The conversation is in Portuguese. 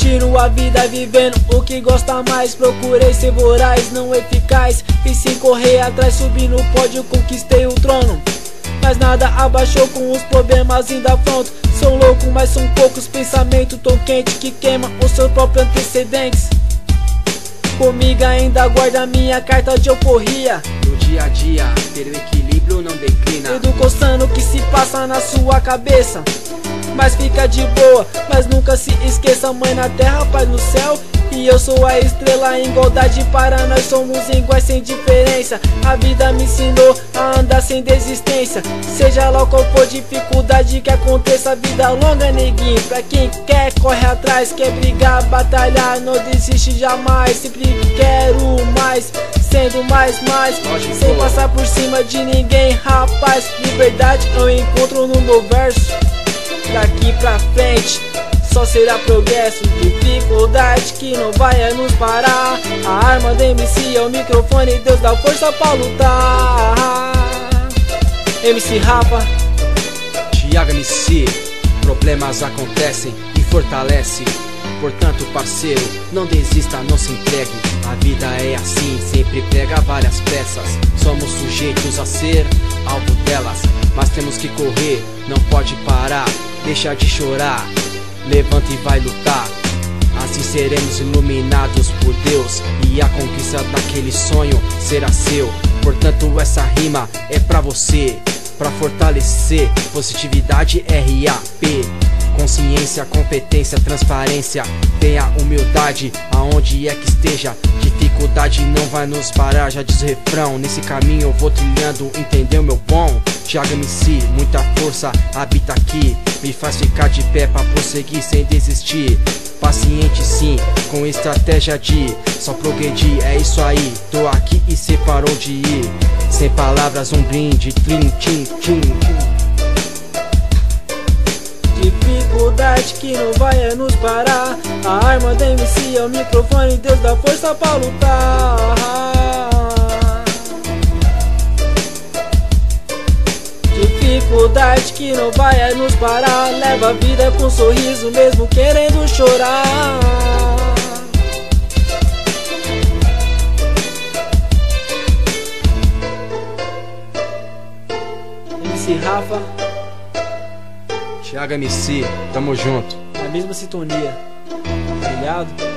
curtindo a vida, vivendo o que gosta mais. Procurei ser voraz, não eficaz, e sem correr atrás, subi no pódio, conquistei o trono. Mas nada abaixou, com os problemas ainda afronto. Sou louco, mas são poucos pensamentos tão quentes que queimam os seus próprios antecedentes. Comigo ainda guarda minha carta de euforia. No dia a dia, ter o equilíbrio não declina. Tudo coçando o que se passa na sua cabeça. Mas fica de boa, mas nunca se esqueça, mãe na terra, pai no céu. E eu sou a estrela, em igualdade para nós somos iguais sem diferença. A vida me ensinou a andar sem desistência. Seja lá qual for dificuldade que aconteça, vida longa, neguinho. Pra quem quer, corre atrás, quer brigar, batalhar, não desiste jamais. Sempre quero mais, sendo mais, sem passar por cima de ninguém, rapaz. Liberdade eu encontro no meu verso. Daqui pra frente só será progresso, dificuldade que não vai nos parar. A arma do MC é o microfone, Deus dá força pra lutar. MC Rafa, Thiago MC, problemas acontecem e fortalece. Portanto, parceiro, não desista, não se entregue. A vida é assim, sempre pega várias peças. Somos sujeitos a ser alvo delas, mas temos que correr, não pode parar. Deixa de chorar, levanta e vai lutar. Assim seremos iluminados por Deus, e a conquista daquele sonho será seu. Portanto, essa rima é pra você, pra fortalecer. Positividade RAP, consciência, competência, transparência. Tenha humildade aonde é que esteja. Dificuldade não vai nos parar, já diz o refrão. Nesse caminho eu vou trilhando, entendeu, meu bom? Thiago MC, muita força habita aqui, me faz ficar de pé pra prosseguir sem desistir. Paciente sim, com estratégia de só progredir, é isso aí. Tô aqui e cê parou de ir. Sem palavras um brinde, trim, tim, tim. Dificuldade que não vai nos parar. A arma do MC é o microfone, Deus dá força pra lutar. Dificuldade que não vai nos parar. Leva a vida com um sorriso mesmo querendo chorar. MC Rafa, Thiago MC, tamo junto. na mesma sintonia, tá ligado?